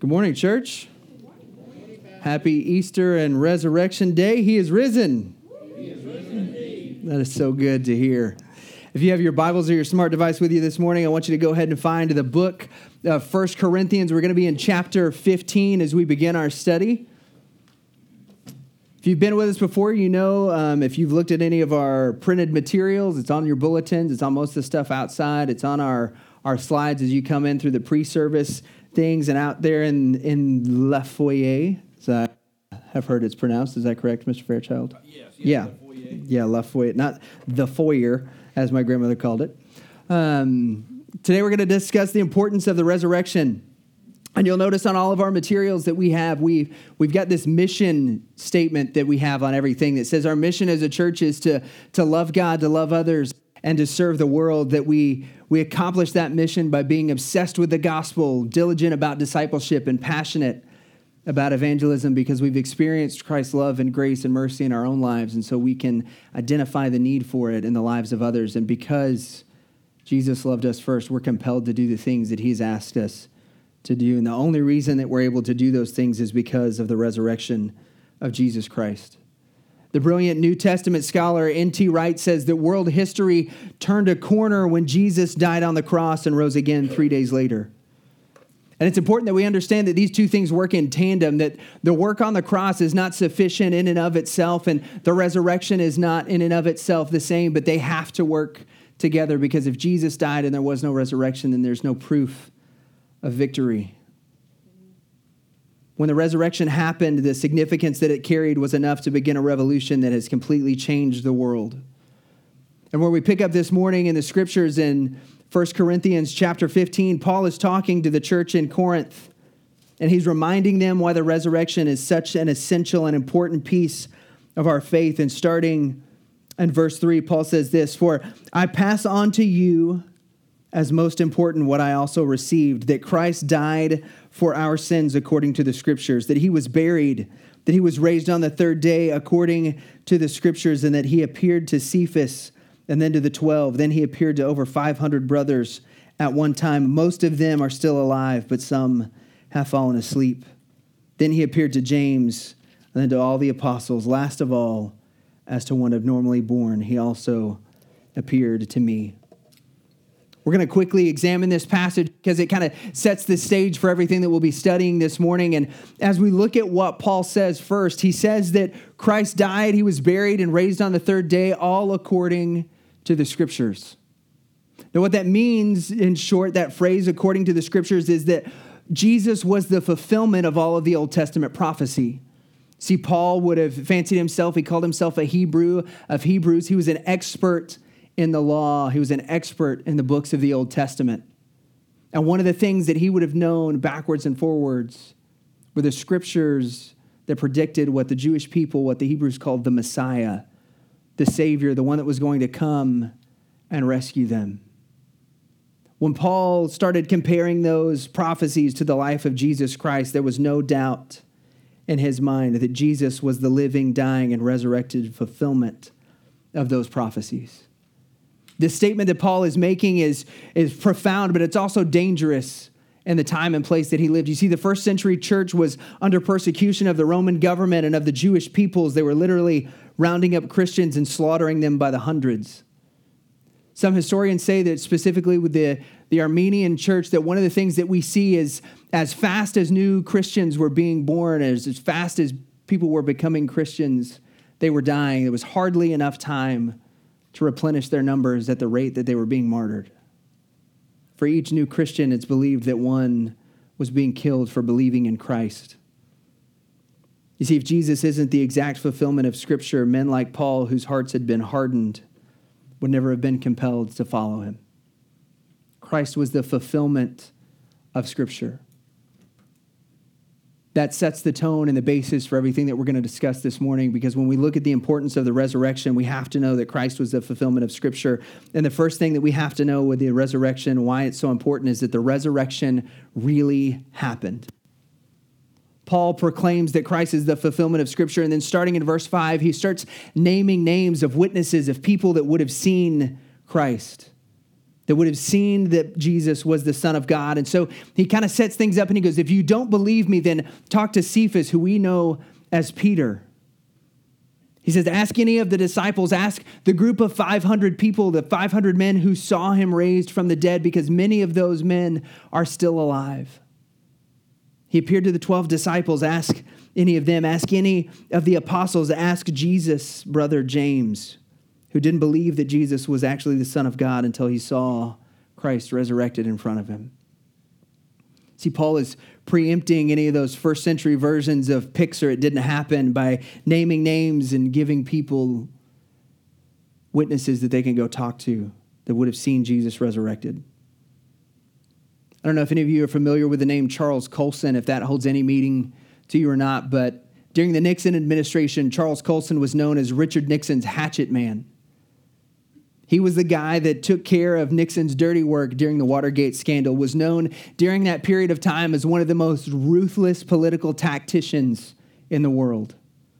Good morning, church. Happy Easter and Resurrection Day. He is risen. He is risen indeed. That is so good to hear. If you have your Bibles or your smart device with you this morning, I want you to go ahead and find the book of 1 Corinthians. We're going to be in chapter 15 as we begin our study. If you've been with us before, you know, if you've looked at any of our printed materials, it's on your bulletins, it's on most of the stuff outside, it's on our slides as you come in through the pre-service things and out there in La Foyer. So I have heard it's pronounced. Is that correct, Mr. Fairchild? Yes. Yeah. La Foyer. Yeah, La Foyer. Not the foyer, as my grandmother called it. Today we're going to discuss the importance of the resurrection. And you'll notice on all of our materials that we have, we've got this mission statement that we have on everything that says our mission as a church is to love God, to love others, and to serve the world, that we accomplish that mission by being obsessed with the gospel, diligent about discipleship, and passionate about evangelism because we've experienced Christ's love and grace and mercy in our own lives, and so we can identify the need for it in the lives of others. And because Jesus loved us first, we're compelled to do the things that he's asked us to do. And the only reason that we're able to do those things is because of the resurrection of Jesus Christ. The brilliant New Testament scholar N.T. Wright says that world history turned a corner when Jesus died on the cross and rose again 3 days later. And it's important that we understand that these two things work in tandem, that the work on the cross is not sufficient in and of itself, and the resurrection is not in and of itself the same, but they have to work together, because if Jesus died and there was no resurrection, then there's no proof of victory. When the resurrection happened, the significance that it carried was enough to begin a revolution that has completely changed the world. And where we pick up this morning in the scriptures in 1 Corinthians chapter 15, Paul is talking to the church in Corinth, and he's reminding them why the resurrection is such an essential and important piece of our faith. And starting in verse 3, Paul says this: "For I pass on to you as most important what I also received, that Christ died for our sins according to the Scriptures, that he was buried, that he was raised on the third day according to the Scriptures, and that he appeared to Cephas and then to the 12. Then he appeared to over 500 brothers at one time. Most of them are still alive, but some have fallen asleep. Then he appeared to James and then to all the apostles. Last of all, as to one abnormally born, he also appeared to me." We're going to quickly examine this passage because it kind of sets the stage for everything that we'll be studying this morning. And as we look at what Paul says first, he says that Christ died, he was buried, and raised on the third day, all according to the Scriptures. Now, what that means, in short, that phrase, according to the Scriptures, is that Jesus was the fulfillment of all of the Old Testament prophecy. See, Paul would have fancied himself, he called himself a Hebrew of Hebrews. He was an expert in the law. He was an expert in the books of the Old Testament. And one of the things that he would have known backwards and forwards were the scriptures that predicted what the Jewish people, what the Hebrews called the Messiah, the Savior, the one that was going to come and rescue them. When Paul started comparing those prophecies to the life of Jesus Christ, there was no doubt in his mind that Jesus was the living, dying, and resurrected fulfillment of those prophecies. This statement that Paul is making is profound, but it's also dangerous in the time and place that he lived. You see, the first century church was under persecution of the Roman government and of the Jewish peoples. They were literally rounding up Christians and slaughtering them by the hundreds. Some historians say that specifically with the Armenian church, that one of the things that we see is as fast as new Christians were being born, as fast as people were becoming Christians, they were dying. There was hardly enough time to replenish their numbers at the rate that they were being martyred. For each new Christian, it's believed that one was being killed for believing in Christ. You see, if Jesus isn't the exact fulfillment of Scripture, men like Paul, whose hearts had been hardened, would never have been compelled to follow him. Christ was the fulfillment of Scripture. That sets the tone and the basis for everything that we're going to discuss this morning, because when we look at the importance of the resurrection, we have to know that Christ was the fulfillment of Scripture. And the first thing that we have to know with the resurrection, why it's so important, is that the resurrection really happened. Paul proclaims that Christ is the fulfillment of Scripture, and then starting in verse 5, he starts naming names of witnesses, of people that would have seen Christ. that would have seen that Jesus was the Son of God. And so he kind of sets things up and he goes, if you don't believe me, then talk to Cephas, who we know as Peter. He says, ask any of the disciples, ask the group of 500 people, the 500 men who saw him raised from the dead, because many of those men are still alive. He appeared to the 12 disciples, ask any of them, ask any of the apostles, ask Jesus' brother James, who didn't believe that Jesus was actually the Son of God until he saw Christ resurrected in front of him. See, Paul is preempting any of those first century versions of Pixar, it didn't happen, by naming names and giving people witnesses that they can go talk to that would have seen Jesus resurrected. I don't know if any of you are familiar with the name Charles Colson, if that holds any meaning to you or not, but during the Nixon administration, Charles Colson was known as Richard Nixon's hatchet man. He was the guy that took care of Nixon's dirty work during the Watergate scandal, was known during that period of time as one of the most ruthless political tacticians in the world.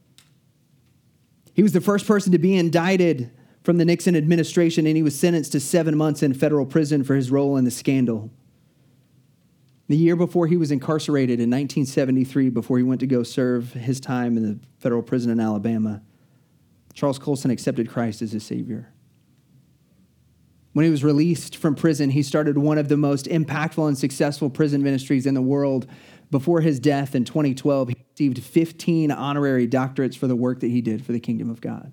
He was the first person to be indicted from the Nixon administration, and he was sentenced to 7 months in federal prison for his role in the scandal. The year before he was incarcerated in 1973, before he went to go serve his time in the federal prison in Alabama, Charles Colson accepted Christ as his Savior. When he was released from prison, he started one of the most impactful and successful prison ministries in the world. Before his death in 2012, he received 15 honorary doctorates for the work that he did for the kingdom of God.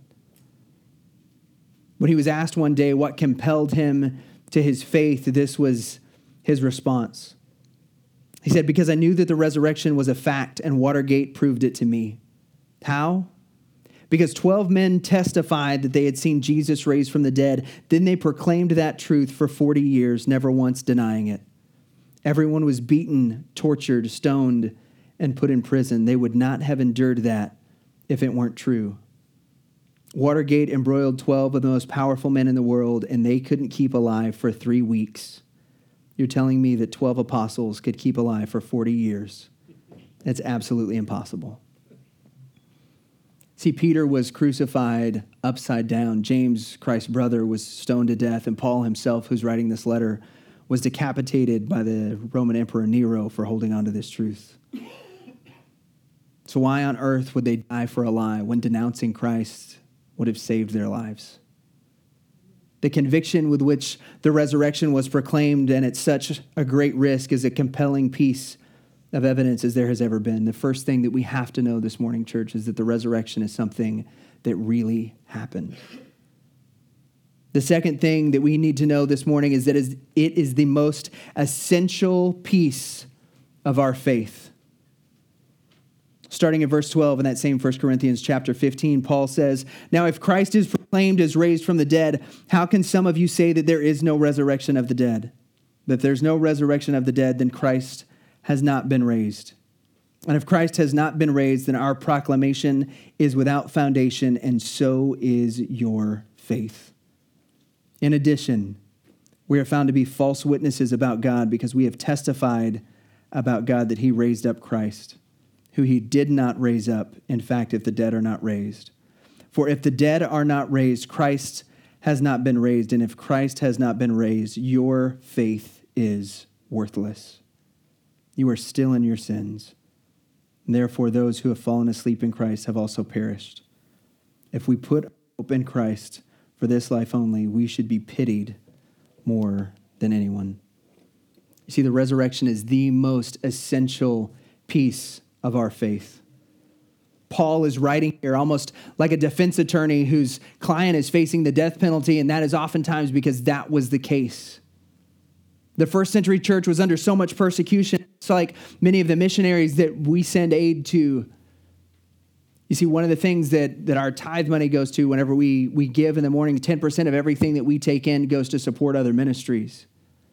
When he was asked one day what compelled him to his faith, this was his response. He said, because I knew that the resurrection was a fact and Watergate proved it to me. How? Because 12 men testified that they had seen Jesus raised from the dead. Then they proclaimed that truth for 40 years, never once denying it. Everyone was beaten, tortured, stoned, and put in prison. They would not have endured that if it weren't true. Watergate embroiled 12 of the most powerful men in the world, and they couldn't keep alive for 3 weeks. You're telling me that 12 apostles could keep alive for 40 years? That's absolutely impossible. See, Peter was crucified upside down. James, Christ's brother, was stoned to death. And Paul himself, who's writing this letter, was decapitated by the Roman Emperor Nero for holding on to this truth. So why on earth would they die for a lie when denouncing Christ would have saved their lives? The conviction with which the resurrection was proclaimed, and at such a great risk, is a compelling piece of evidence as there has ever been. The first thing that we have to know this morning, church, is that the resurrection is something that really happened. The second thing that we need to know this morning is that it is the most essential piece of our faith. Starting in verse 12 in that same 1 Corinthians chapter 15, Paul says, now if Christ is proclaimed as raised from the dead, how can some of you say that there is no resurrection of the dead? That if there's no resurrection of the dead, then Christ has not been raised. And if Christ has not been raised, then our proclamation is without foundation, and so is your faith. In addition, we are found to be false witnesses about God because we have testified about God that he raised up Christ, who he did not raise up, in fact, if the dead are not raised. For if the dead are not raised, Christ has not been raised, and if Christ has not been raised, your faith is worthless. You are still in your sins. And therefore, those who have fallen asleep in Christ have also perished. If we put hope in Christ for this life only, we should be pitied more than anyone. You see, the resurrection is the most essential piece of our faith. Paul is writing here almost like a defense attorney whose client is facing the death penalty, and that is oftentimes because that was the case. The first century church was under so much persecution. It's like many of the missionaries that we send aid to. You see, one of the things that our tithe money goes to whenever we give in the morning, 10% of everything that we take in goes to support other ministries.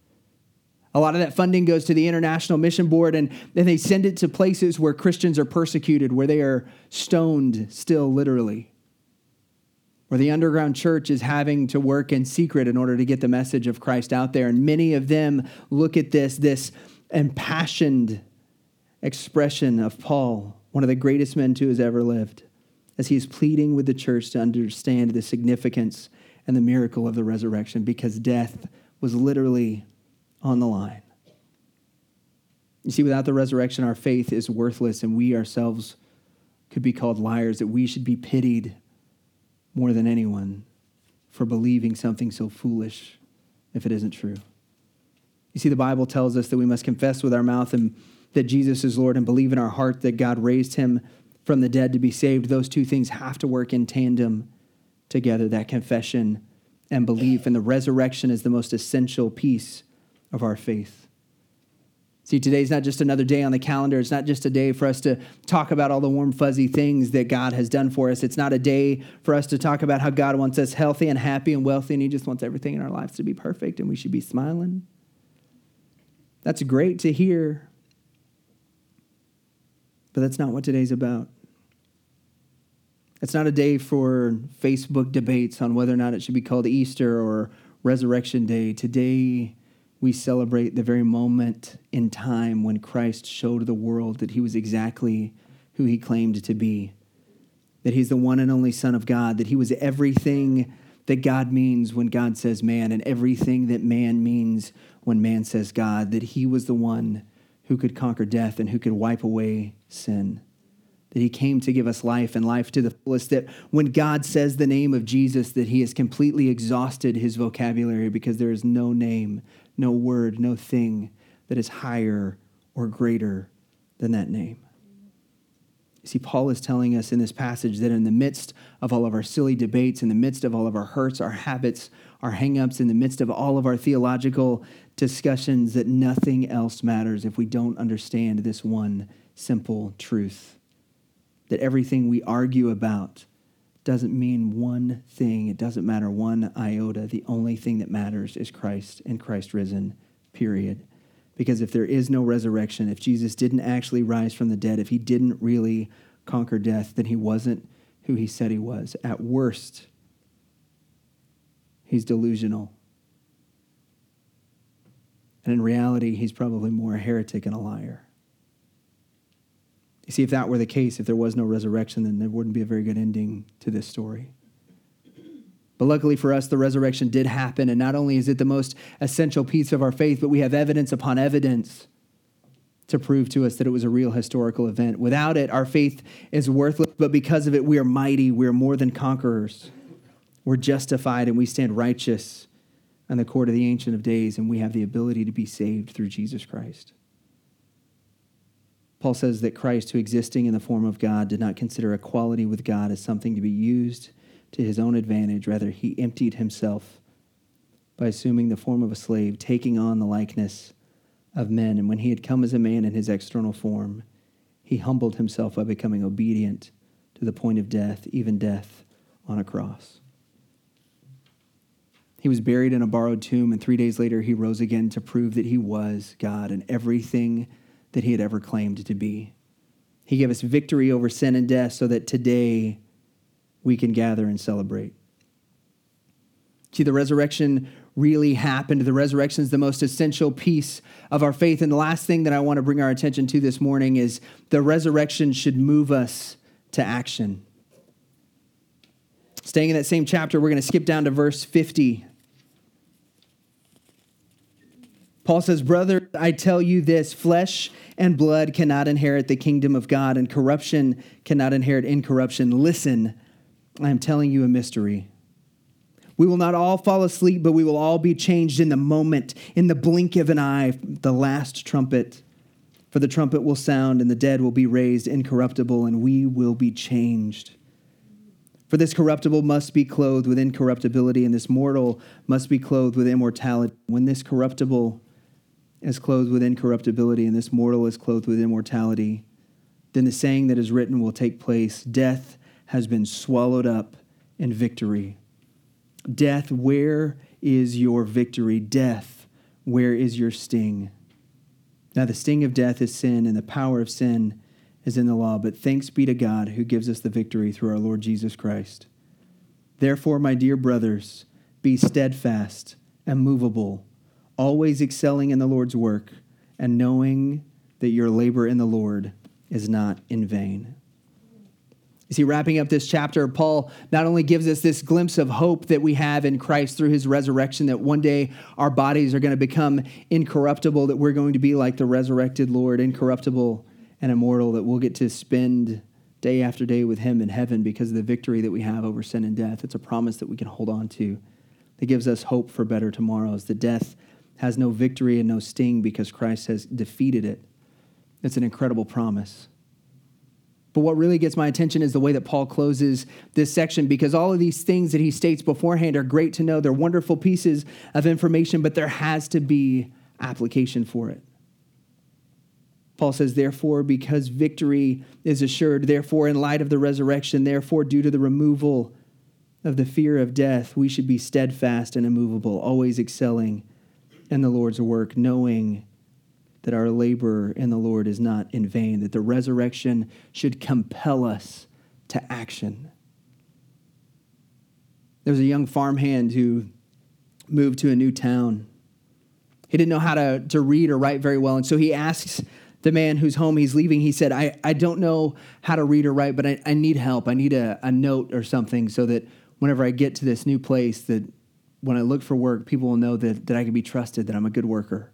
A lot of that funding goes to the International Mission Board, and then they send it to places where Christians are persecuted, where they are stoned still literally, where the underground church is having to work in secret in order to get the message of Christ out there. And many of them look at this impassioned expression of Paul, one of the greatest men who has ever lived, as he is pleading with the church to understand the significance and the miracle of the resurrection, because death was literally on the line. You see, without the resurrection, our faith is worthless, and we ourselves could be called liars, that we should be pitied more than anyone for believing something so foolish if it isn't true. You see, the Bible tells us that we must confess with our mouth and that Jesus is Lord and believe in our heart that God raised him from the dead to be saved. Those two things have to work in tandem together, that confession and belief. And the resurrection is the most essential piece of our faith. See, today's not just another day on the calendar. It's not just a day for us to talk about all the warm, fuzzy things that God has done for us. It's not a day for us to talk about how God wants us healthy and happy and wealthy, and he just wants everything in our lives to be perfect, and we should be smiling. That's great to hear, but that's not what today's about. It's not a day for Facebook debates on whether or not it should be called Easter or Resurrection Day. Today, we celebrate the very moment in time when Christ showed the world that he was exactly who he claimed to be, that he's the one and only Son of God, that he was everything that God means when God says man, and everything that man means when man says God, that he was the one who could conquer death and who could wipe away sin, that he came to give us life and life to the fullest, that when God says the name of Jesus, that he has completely exhausted his vocabulary because there is no name, no word, no thing that is higher or greater than that name. You see, Paul is telling us in this passage that in the midst of all of our silly debates, in the midst of all of our hurts, our habits, our hang-ups, in the midst of all of our theological discussions, that nothing else matters if we don't understand this one simple truth, that everything we argue about doesn't mean one thing. It doesn't matter one iota. The only thing that matters is Christ and Christ risen, period. Because if there is no resurrection, if Jesus didn't actually rise from the dead, if he didn't really conquer death, then he wasn't who he said he was. At worst, he's delusional. And in reality, he's probably more a heretic and a liar. You see, if that were the case, if there was no resurrection, then there wouldn't be a very good ending to this story. But luckily for us, the resurrection did happen, and not only is it the most essential piece of our faith, but we have evidence upon evidence to prove to us that it was a real historical event. Without it, our faith is worthless, but because of it, we are mighty, we are more than conquerors. We're justified, and we stand righteous in the court of the Ancient of Days, and we have the ability to be saved through Jesus Christ. Paul says that Christ, who existing in the form of God, did not consider equality with God as something to be used to his own advantage. Rather, he emptied himself by assuming the form of a slave, taking on the likeness of men. And when he had come as a man in his external form, he humbled himself by becoming obedient to the point of death, even death on a cross. He was buried in a borrowed tomb, and 3 days later he rose again to prove that he was God and everything that he had ever claimed to be. He gave us victory over sin and death so that today we can gather and celebrate. See, the resurrection really happened. The resurrection is the most essential piece of our faith. And the last thing that I want to bring our attention to this morning is the resurrection should move us to action. Staying in that same chapter, we're going to skip down to verse 50. Paul says, "Brother, I tell you this, flesh and blood cannot inherit the kingdom of God, and corruption cannot inherit incorruption. Listen, I am telling you a mystery. We will not all fall asleep, but we will all be changed in the moment, in the blink of an eye, the last trumpet. For the trumpet will sound, and the dead will be raised incorruptible, and we will be changed. For this corruptible must be clothed with incorruptibility, and this mortal must be clothed with immortality. When this corruptible is clothed with incorruptibility, and this mortal is clothed with immortality, then the saying that is written will take place: death has been swallowed up in victory. Death, where is your victory? Death, where is your sting? Now the sting of death is sin, and the power of sin is in the law. But thanks be to God who gives us the victory through our Lord Jesus Christ. Therefore, my dear brothers, be steadfast and immovable, always excelling in the Lord's work, and knowing that your labor in the Lord is not in vain." You see, wrapping up this chapter, Paul not only gives us this glimpse of hope that we have in Christ through his resurrection, that one day our bodies are going to become incorruptible, that we're going to be like the resurrected Lord, incorruptible and immortal, that we'll get to spend day after day with him in heaven because of the victory that we have over sin and death. It's a promise that we can hold on to. It gives us hope for better tomorrows. The death has no victory and no sting because Christ has defeated it. It's an incredible promise. But what really gets my attention is the way that Paul closes this section, because all of these things that he states beforehand are great to know. They're wonderful pieces of information, but there has to be application for it. Paul says, therefore, because victory is assured, therefore, in light of the resurrection, therefore, due to the removal of the fear of death, we should be steadfast and immovable, always excelling in the Lord's work, knowing that our labor in the Lord is not in vain, that the resurrection should compel us to action. There was a young farmhand who moved to a new town. He didn't know how to read or write very well, and so he asks the man whose home he's leaving, he said, I don't know how to read or write, but I need help. I need a note or something so that whenever I get to this new place, that when I look for work, people will know that I can be trusted, that I'm a good worker.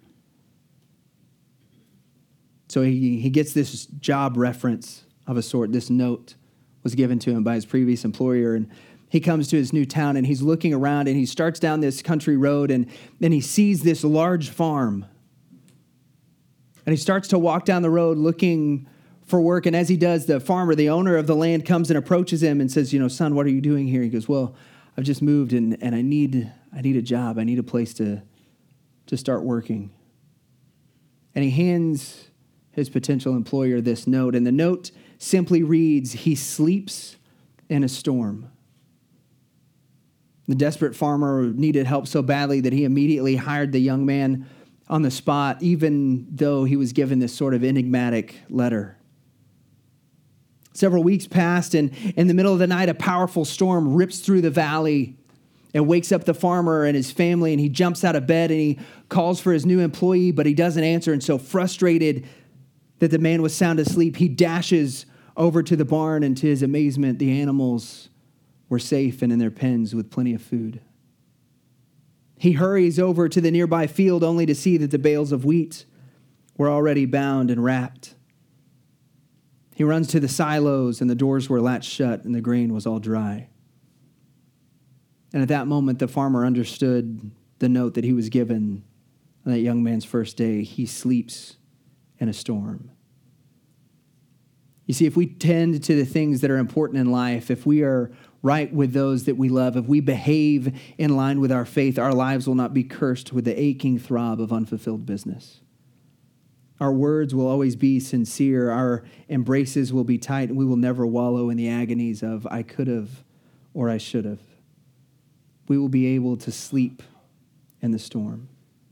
So he gets this job reference of a sort. This note was given to him by his previous employer, and he comes to his new town, and he's looking around, and he starts down this country road, and then he sees this large farm. And he starts to walk down the road looking for work, and as he does, the farmer, the owner of the land, comes and approaches him and says, son, what are you doing here? He goes, well, I've just moved, and I need a job. I need a place to start working. And he hands his potential employer this note, and the note simply reads, he sleeps in a storm. The desperate farmer needed help so badly that he immediately hired the young man on the spot, even though he was given this sort of enigmatic letter. Several weeks passed, and in the middle of the night, a powerful storm rips through the valley and wakes up the farmer and his family, and he jumps out of bed and he calls for his new employee, but he doesn't answer, and so frustrated that the man was sound asleep, he dashes over to the barn, and to his amazement, the animals were safe and in their pens with plenty of food. He hurries over to the nearby field only to see that the bales of wheat were already bound and wrapped. He runs to the silos, and the doors were latched shut, and the grain was all dry. And at that moment, the farmer understood the note that he was given on that young man's first day. He sleeps in a storm. You see, if we tend to the things that are important in life, if we are right with those that we love, if we behave in line with our faith, our lives will not be cursed with the aching throb of unfulfilled business. Our words will always be sincere. Our embraces will be tight, and we will never wallow in the agonies of I could have or I should have. We will be able to sleep in the storm.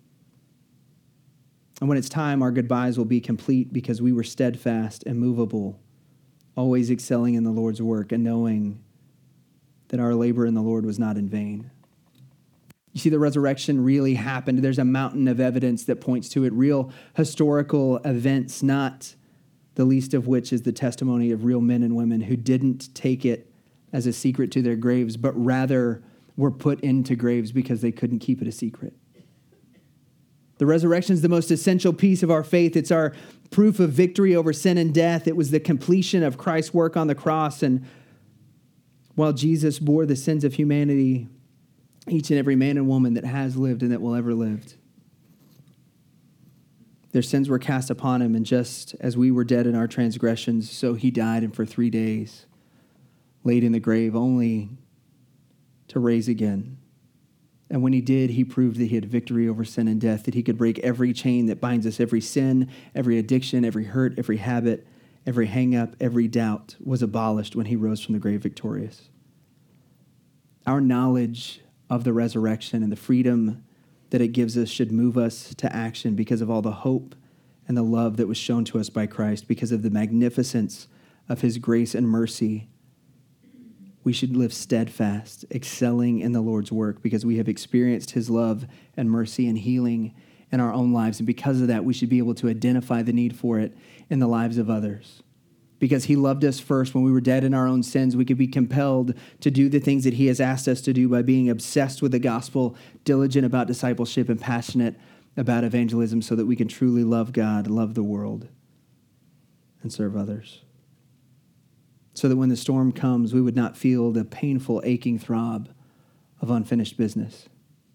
And when it's time, our goodbyes will be complete because we were steadfast and movable, always excelling in the Lord's work and knowing that our labor in the Lord was not in vain. You see, the resurrection really happened. There's a mountain of evidence that points to it, real historical events, not the least of which is the testimony of real men and women who didn't take it as a secret to their graves, but rather were put into graves because they couldn't keep it a secret. The resurrection is the most essential piece of our faith. It's our proof of victory over sin and death. It was the completion of Christ's work on the cross. And while Jesus bore the sins of humanity, each and every man and woman that has lived and that will ever live, their sins were cast upon him. And just as we were dead in our transgressions, so he died, and for 3 days laid in the grave, only to rise again. And when he did, he proved that he had victory over sin and death, that he could break every chain that binds us, every sin, every addiction, every hurt, every habit, every hang-up, every doubt was abolished when he rose from the grave victorious. Our knowledge of the resurrection and the freedom that it gives us should move us to action because of all the hope and the love that was shown to us by Christ, because of the magnificence of his grace and mercy. We should live steadfast, excelling in the Lord's work because we have experienced his love and mercy and healing in our own lives. And because of that, we should be able to identify the need for it in the lives of others. Because he loved us first when we were dead in our own sins. We could be compelled to do the things that he has asked us to do by being obsessed with the gospel, diligent about discipleship, and passionate about evangelism so that we can truly love God, love the world, and serve others. So that when the storm comes, we would not feel the painful, aching throb of unfinished business.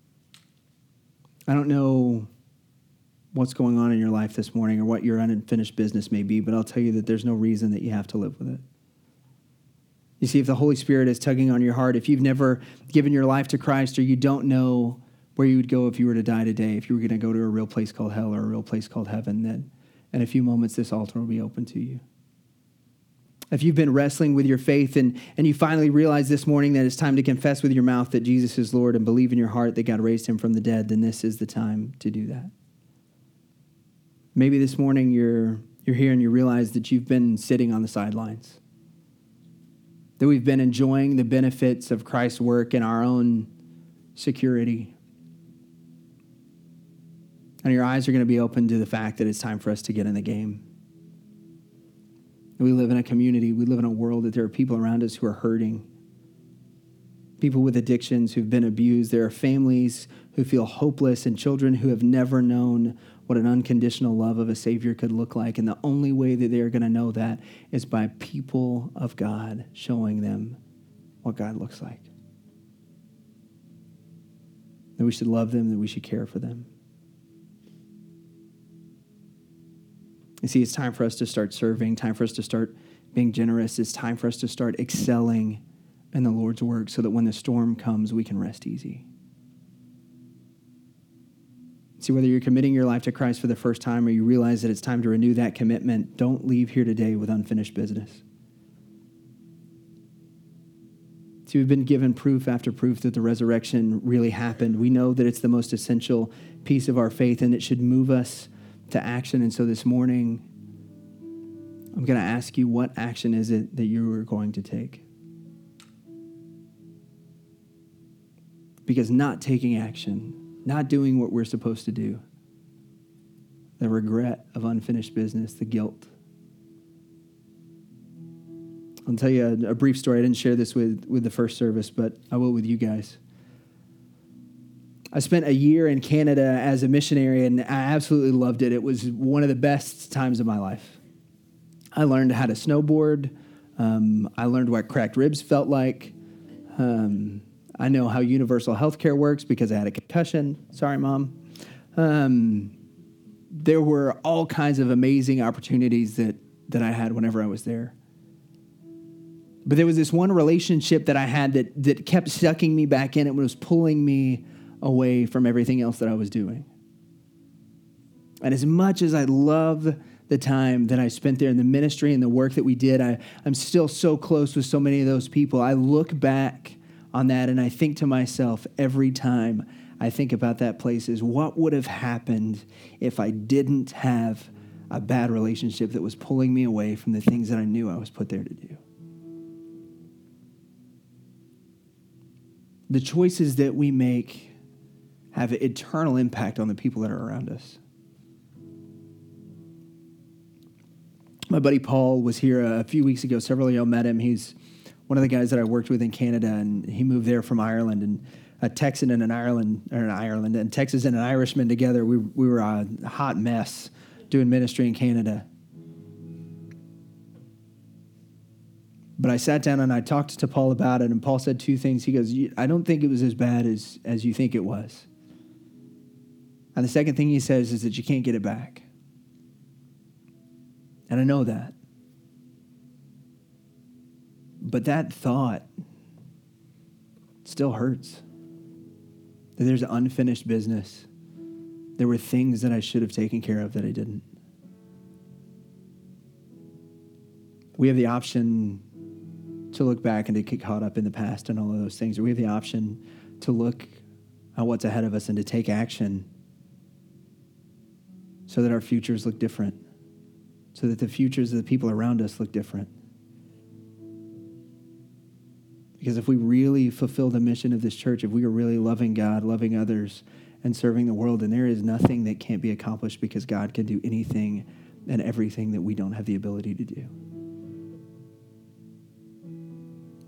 I don't know what's going on in your life this morning or what your unfinished business may be, but I'll tell you that there's no reason that you have to live with it. You see, if the Holy Spirit is tugging on your heart, if you've never given your life to Christ or you don't know where you would go if you were to die today, if you were going to go to a real place called hell or a real place called heaven, then in a few moments this altar will be open to you. If you've been wrestling with your faith and you finally realize this morning that it's time to confess with your mouth that Jesus is Lord and believe in your heart that God raised him from the dead, then this is the time to do that. Maybe this morning you're here and you realize that you've been sitting on the sidelines, that we've been enjoying the benefits of Christ's work in our own security. And your eyes are going to be open to the fact that it's time for us to get in the game. We live in a community, we live in a world that there are people around us who are hurting. People with addictions who've been abused. There are families who feel hopeless and children who have never known what an unconditional love of a Savior could look like. And the only way that they are going to know that is by people of God showing them what God looks like. That we should love them, that we should care for them. You see, it's time for us to start serving, time for us to start being generous. It's time for us to start excelling in the Lord's work so that when the storm comes, we can rest easy. See, whether you're committing your life to Christ for the first time or you realize that it's time to renew that commitment, don't leave here today with unfinished business. See, we've been given proof after proof that the resurrection really happened. We know that it's the most essential piece of our faith and it should move us to action. And so this morning, I'm going to ask you, what action is it that you are going to take? Because not taking action, not doing what we're supposed to do, the regret of unfinished business, the guilt. I'll tell you a brief story. I didn't share this with the first service, but I will with you guys. I spent a year in Canada as a missionary, and I absolutely loved it. It was one of the best times of my life. I learned how to snowboard. I learned what cracked ribs felt like. I know how universal health care works because I had a concussion. Sorry, Mom. There were all kinds of amazing opportunities that I had whenever I was there. But there was this one relationship that I had that kept sucking me back in. It was pulling me away from everything else that I was doing. And as much as I love the time that I spent there in the ministry and the work that we did, I'm still so close with so many of those people. I look back on that and I think to myself every time I think about that place is what would have happened if I didn't have a bad relationship that was pulling me away from the things that I knew I was put there to do. The choices that we make have an eternal impact on the people that are around us. My buddy Paul was here a few weeks ago. Several of y'all met him. He's one of the guys that I worked with in Canada, and he moved there from Ireland. And a Texan and and Texas and an Irishman together. We were a hot mess doing ministry in Canada. But I sat down and I talked to Paul about it, and Paul said two things. He goes, I don't think it was as bad as you think it was. And the second thing he says is that you can't get it back. And I know that. But that thought still hurts. That there's unfinished business. There were things that I should have taken care of that I didn't. We have the option to look back and to get caught up in the past and all of those things. Or we have the option to look at what's ahead of us and to take action so that our futures look different, so that the futures of the people around us look different. Because if we really fulfill the mission of this church, if we are really loving God, loving others, and serving the world, then there is nothing that can't be accomplished because God can do anything and everything that we don't have the ability to do.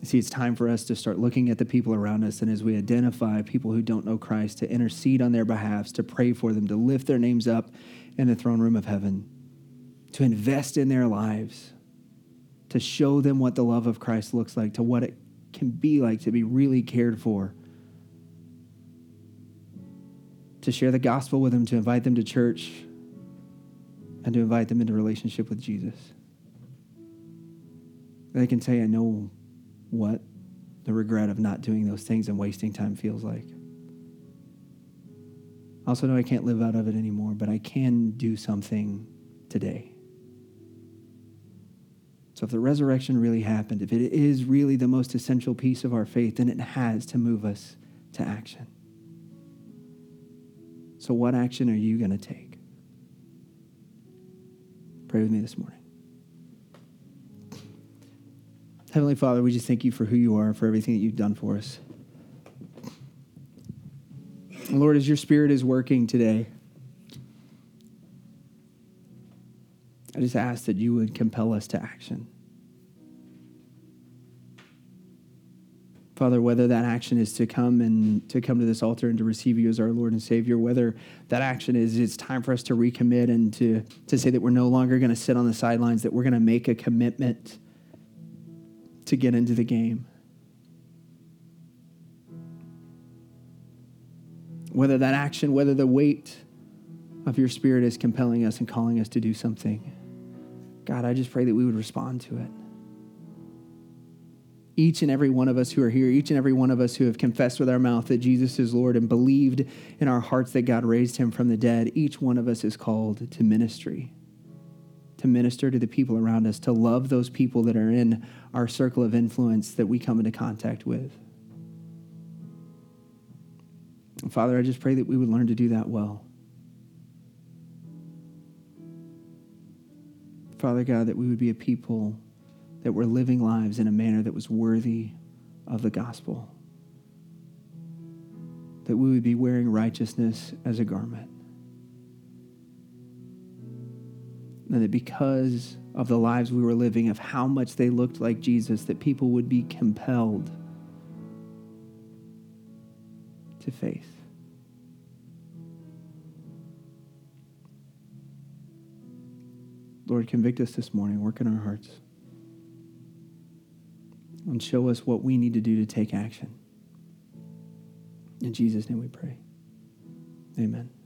See, it's time for us to start looking at the people around us, and as we identify people who don't know Christ, to intercede on their behalves, to pray for them, to lift their names up in the throne room of heaven, to invest in their lives, to show them what the love of Christ looks like, to what it can be like to be really cared for, to share the gospel with them, to invite them to church, and to invite them into relationship with Jesus. They can say, I know what the regret of not doing those things and wasting time feels like. I also know I can't live out of it anymore, but I can do something today. So if the resurrection really happened, if it is really the most essential piece of our faith, then it has to move us to action. So what action are you going to take? Pray with me this morning. Heavenly Father, we just thank you for who you are, for everything that you've done for us. And Lord, as your Spirit is working today, I just ask that you would compel us to action. Father, whether that action is to come to this altar and to receive you as our Lord and Savior, whether that action is it's time for us to recommit and to say that we're no longer going to sit on the sidelines, that we're going to make a commitment to get into the game. Whether that action, whether the weight of your Spirit is compelling us and calling us to do something, God, I just pray that we would respond to it. Each and every one of us who are here, each and every one of us who have confessed with our mouth that Jesus is Lord and believed in our hearts that God raised him from the dead, each one of us is called to ministry, to minister to the people around us, to love those people that are in our circle of influence that we come into contact with. And Father, I just pray that we would learn to do that well. Father God, that we would be a people that were living lives in a manner that was worthy of the gospel. That we would be wearing righteousness as a garment. And that because of the lives we were living, of how much they looked like Jesus, that people would be compelled to faith. Lord, convict us this morning, work in our hearts, and show us what we need to do to take action. In Jesus' name we pray. Amen.